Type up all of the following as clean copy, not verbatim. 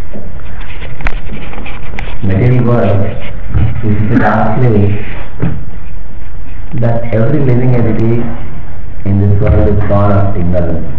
Material world is actually that every living entity in this world is born of ignorance.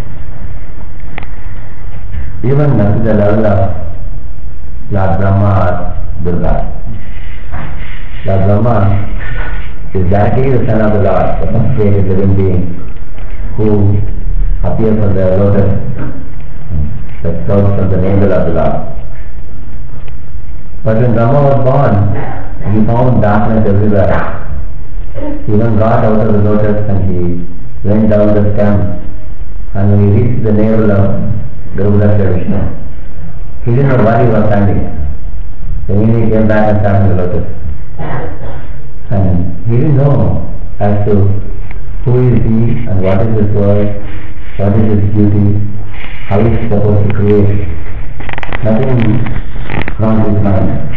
Even up to the level of Lord Brahma or Durga. Lord Brahma is directly the son of the Lord, the first created living being who appears on the lotus that comes from the navel of the Lord. But when Brahma was born, he found darkness everywhere. He even got out of the lotus and he went down the stem, and when he reached the navel of Garudasya Vishnu, he didn't know where he was standing. Then he came back and sat in the lotus. And he didn't know as to who is he and what is his world, what is his duty, how he is supposed to create. Nothing crossed his mind.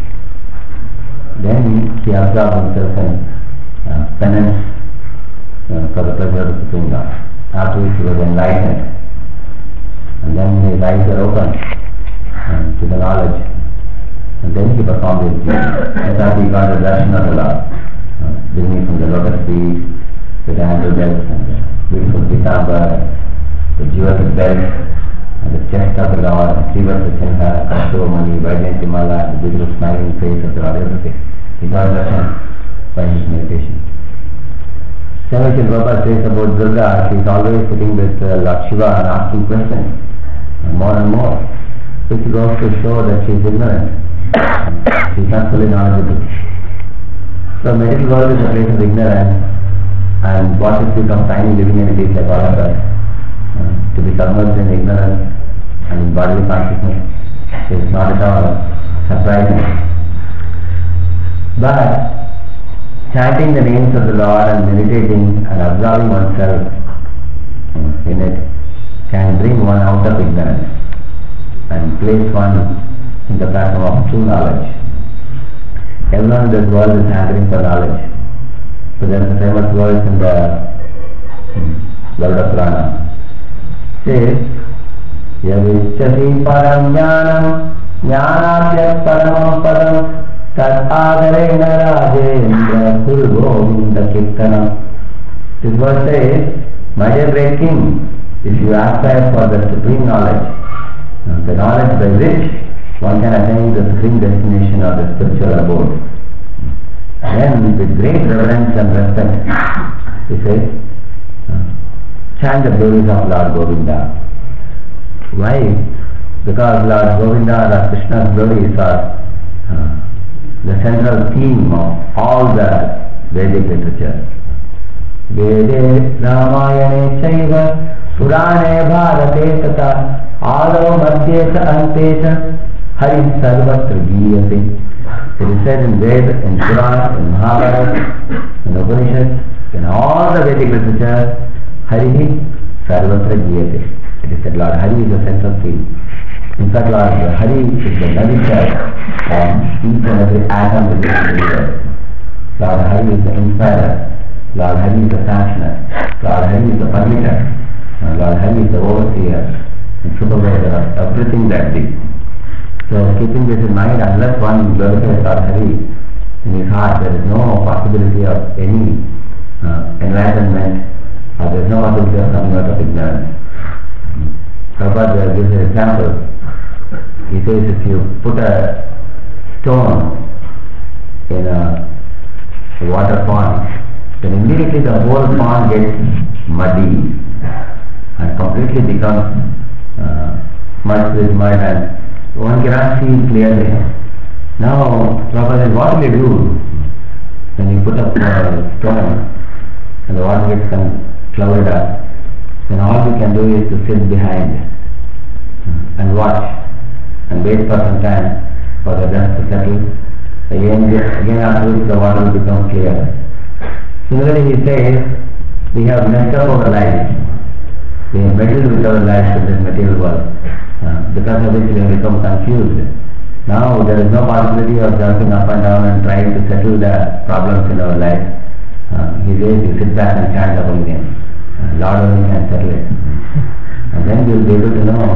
Then he absorbed himself in penance for the pleasure of the Supreme Lord. After which he was enlightened. And then his eyes were opened to the knowledge. And then he performed his duty. And thus he got the darshan of the Lord, beginning from the lotus feet, with the handle belts and the beautiful pitamba, the jeweled belt, and the chest of the Lord, and Srivatsa Chinha, Kashavamani, Vaidyantimala, and the beautiful smiling face of the Lord, everything. He got darshan by his meditation. Srimad Prabhupada says about Durga, she is always sitting with Lord Shiva and asking questions, more and more, which goes to show that she is ignorant. She is not fully knowledgeable. So material world is a place of ignorance, and what is it of tiny living entities like all of us to be submerged in ignorance and in bodily consciousness is not at all surprising. But chanting the names of the Lord and meditating and observing oneself in it can bring one out of ignorance and place one in the platform of true knowledge. Everyone in this world is hankering for knowledge. So there is a famous verse in the Garuda Purana. Says, Yavichasi param jnanam jnanatya paramam padam tat adarena rajendra purgovinda kirtanam. This verse says, my dear great king, if you aspire for the supreme knowledge, the knowledge by which one can attain the supreme destination of the spiritual abode, then with great reverence and respect, he says, chant the glories of Lord Govinda. Why? Because Lord Govinda, Lord Krishna's glories are the central theme of all the Vedic literature. Vede Ramayane Chaiva Purane Bharate Tata Ado Madhye Sa Ante Sa Hari Sarvatra Giyate. It is said in Veda, in Purana, in Mahabharata, in Upanishads, in all the Vedic literature, Hari Sarvatra Giyate. It is said Lord Hari is the central theme. In fact, Lord Hari is the nourisher of each and every atom within the universe. Lord Hari is the inspirer. Lord Hari is the sanctioner. Lord Hari is the permitter. Lord Hari is the overseer and supervisor of everything that be. So keeping this in mind, unless one glorifies Lord Hari in his heart, there is no possibility of any enlightenment, or there is no possibility of coming out of ignorance. Prabhupada gives an example. He says if you put a stone in a water pond, then immediately the whole pond gets muddy and completely becomes smudged with mud, and one cannot see clearly. Now, Prabhupada says, what will you do when you put up a stone and the water gets clouded up? Then all you can do is to sit behind and watch and wait for some time for the dust to settle. Again afterwards the water will become clear. Similarly, he says, we have messed up our lives. We have meddled with our lives in this material world. Because of which we have become confused. Now there is no possibility of jumping up and down and trying to settle the problems in our life. He says you sit back and chant the holy name. Lord only can settle it. And then you will be able to know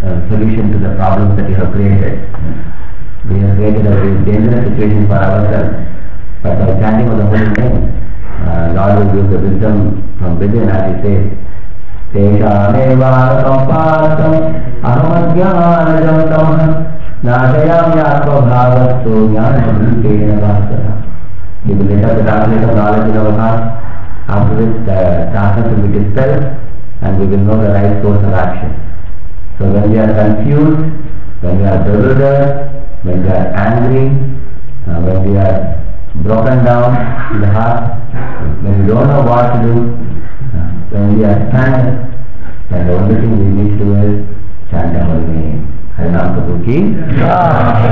solution to the problems that you have created. We have created a very dangerous situation for ourselves, but by chanting of the holy name, Lord will give the wisdom from within, as he says, Teshamevārakam pārtam ahamadhyānajam tamah nāshayāmi ātvabhāvasto jnānamrūpena bhāskara. He will let us the darkness of knowledge in our heart, after which the darkness will be dispelled and we will know the right course of action. So when we are confused, when we are bewildered, when we are angry, when we are broken down in the heart, when we don't know what to do, when we are stunned, then the only thing we need to do is chant our name. Harinam Prabhu ki